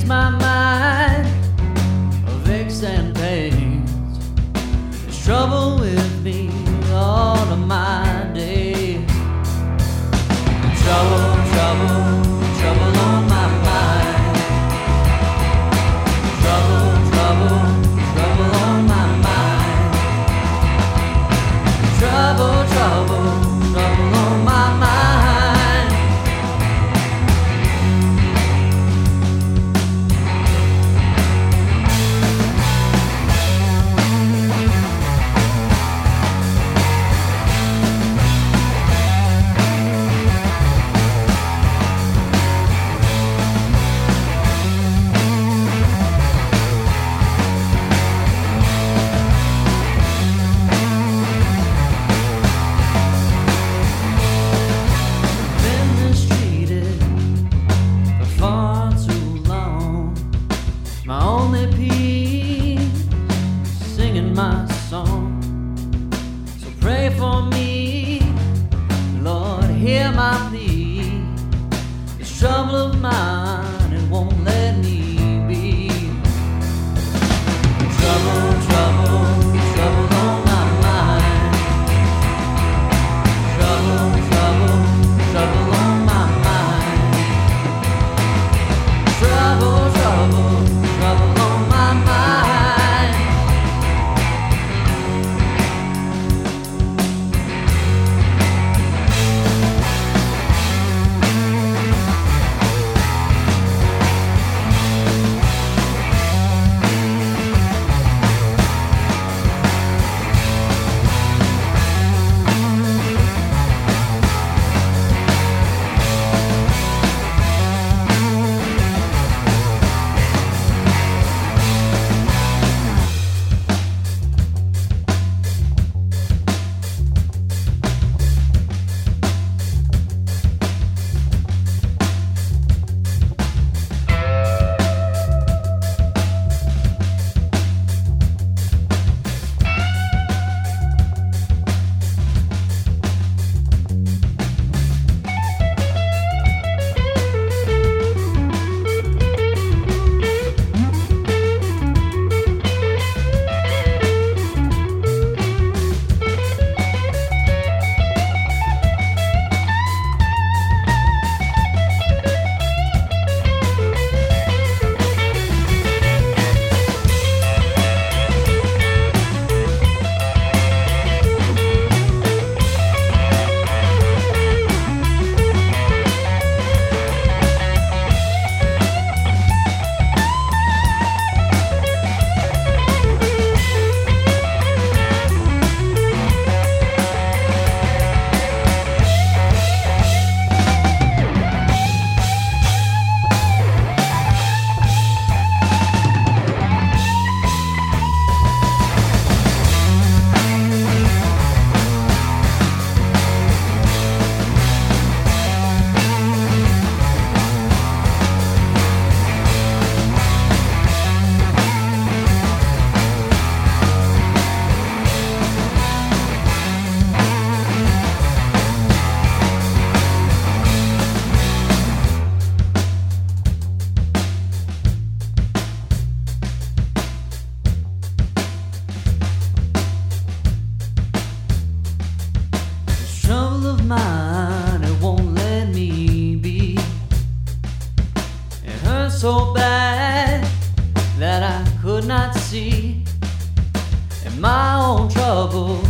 my mind of aches and pains. There's trouble with me all of my days. Trouble, trouble, trouble on my mind. Trouble, trouble, trouble on my mind. Trouble, trouble, trouble on my mind. My only peace, singing my song. So pray for me, Lord, hear my plea. This trouble of mine, it won't let me be. Trouble, trouble, trouble on my mind. Trouble, trouble, trouble on my mind. Trouble, trouble, trouble on my mind. Mine, it won't let me be. It hurts so bad that I could not see. And my own trouble